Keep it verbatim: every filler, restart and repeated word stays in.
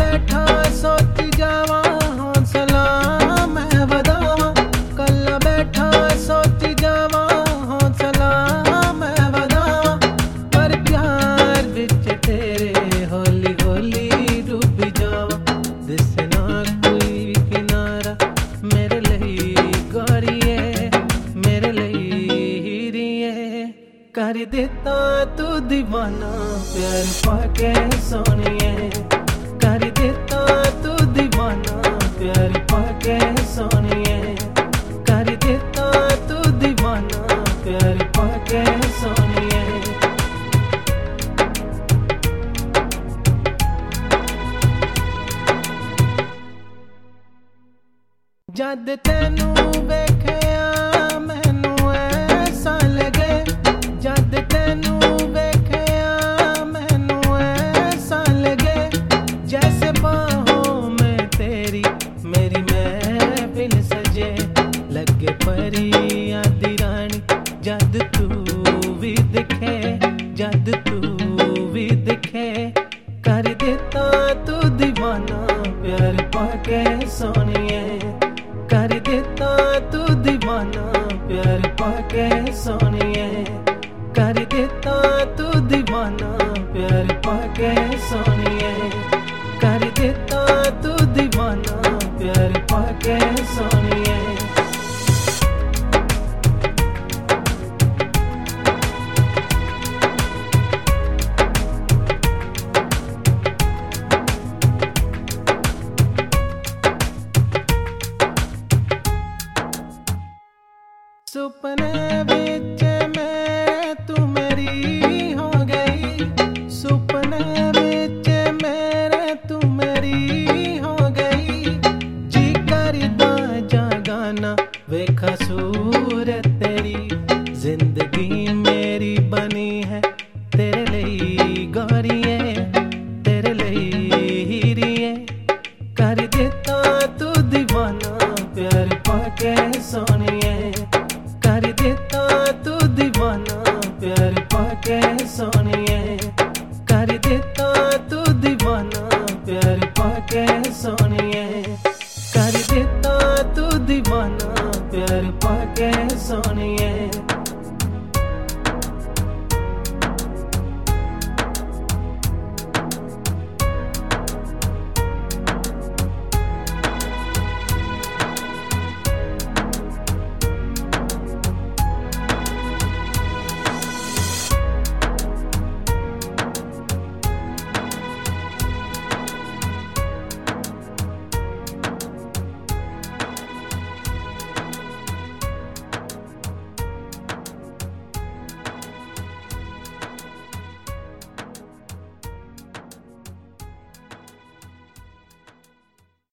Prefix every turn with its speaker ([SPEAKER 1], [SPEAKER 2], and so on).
[SPEAKER 1] बैठा सोची जावा हौसला मैं वधावा, कल्ला बैठा सोची जावा हौसला मैं वधावा, पर प्यार विच तेरे हौली हौली डूब जावा, दिसना कोई किनारा मेरे लिए गोरिए, मेरे लिए हीरिए, कर देता तू दीवाना प्यार पाके सोनिए, कर देता तू दीवाना प्यार पाके सोनिए, कर देता तू दीवाना प्यार पाके सोनिए। जद तेनू वेखिया मैनू ऐसा लगे, जद तेनू वेखिया मैनू ऐसा लगे, जैसे बाहों में तेरी मेरी महफिल सजे, लगे परियां दी रानी जद तू भी दिखे, जद तू भी दिखे, कर देता तू दीवाना प्यार पाके सोनिए, कर देता तू दीवाना प्यार पाके सोनिए, कर देता तू दीवाना प्यार पाके सोनिए।